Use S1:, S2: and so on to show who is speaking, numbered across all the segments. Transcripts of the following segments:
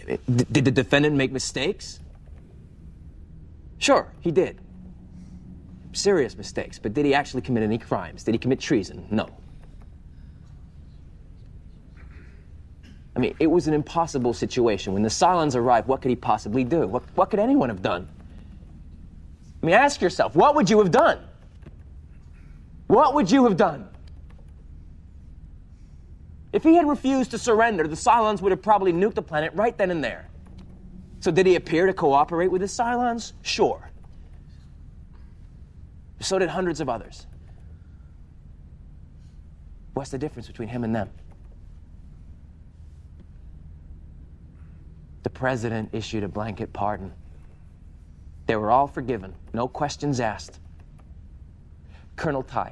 S1: Did the defendant make mistakes? Sure, he did. Serious mistakes, but did he actually commit any crimes? Did he commit treason? No. I mean, it was an impossible situation. When the Cylons arrived, what could he possibly do? What could anyone have done? I mean, ask yourself, what would you have done? What would you have done? If he had refused to surrender, the Cylons would have probably nuked the planet right then and there. So did he appear to cooperate with the Cylons? Sure. So did hundreds of others. What's the difference between him and them? The president issued a blanket pardon. They were all forgiven, no questions asked. Colonel Tigh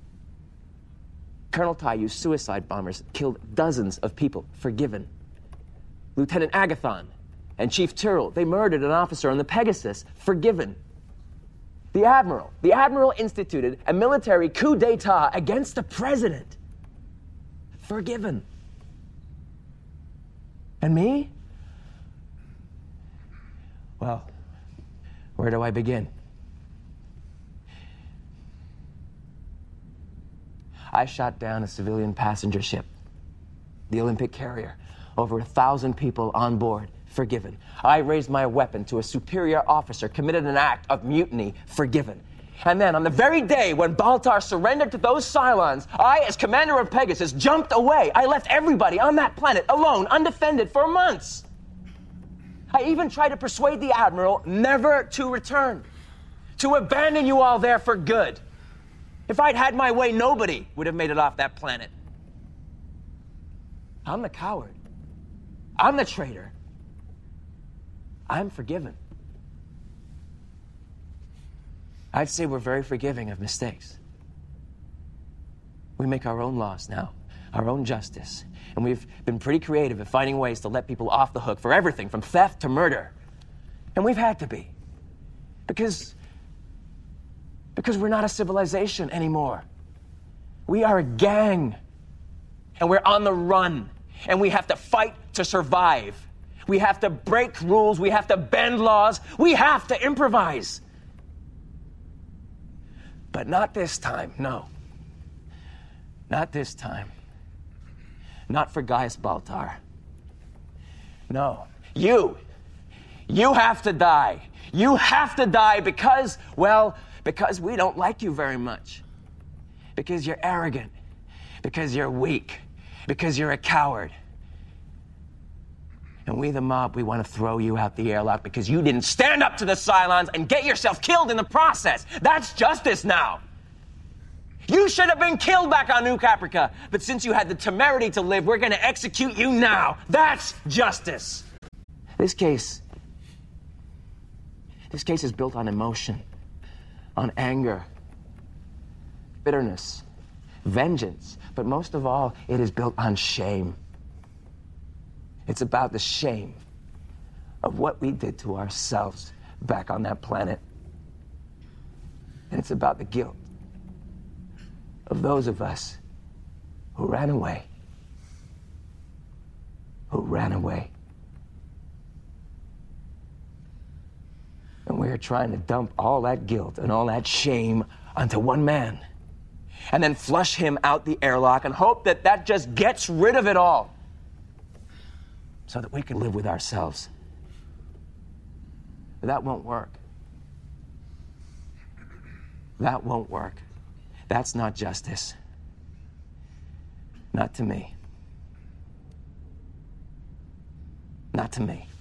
S1: used suicide bombers, killed dozens of people, forgiven. Lieutenant Agathon and Chief Tyrrell, they murdered an officer on the Pegasus, forgiven. The Admiral instituted a military coup d'etat against the president, forgiven. And me? Well, where do I begin? I shot down a civilian passenger ship, the Olympic Carrier, over 1,000 people on board, forgiven. I raised my weapon to a superior officer, committed an act of mutiny, forgiven. And then, on the very day when Baltar surrendered to those Cylons, I, as commander of Pegasus, jumped away. I left everybody on that planet alone, undefended, for months. I even tried to persuade the Admiral never to return, to abandon you all there for good. If I'd had my way, nobody would have made it off that planet. I'm the coward. I'm the traitor. I'm forgiven. I'd say we're very forgiving of mistakes. We make our own laws now, our own justice. And we've been pretty creative at finding ways to let people off the hook for everything from theft to murder. And we've had to be. Because we're not a civilization anymore. We are a gang. And we're on the run. And we have to fight to survive. We have to break rules. We have to bend laws. We have to improvise. But not this time, no. Not this time. Not for Gaius Baltar. No. You have to die. You have to die because we don't like you very much. Because you're arrogant. Because you're weak. Because you're a coward. And we, the mob, we want to throw you out the airlock because you didn't stand up to the Cylons and get yourself killed in the process. That's justice now. You should have been killed back on New Caprica, but since you had the temerity to live, we're going to execute you now. That's justice. This case is built on emotion, on anger, bitterness, vengeance, but most of all, it is built on shame. It's about the shame of what we did to ourselves back on that planet. And it's about the guilt of those of us who ran away. And we are trying to dump all that guilt and all that shame onto one man and then flush him out the airlock and hope that that just gets rid of it all so that we can live with ourselves. But that won't work. That won't work. That's not justice. Not to me. Not to me.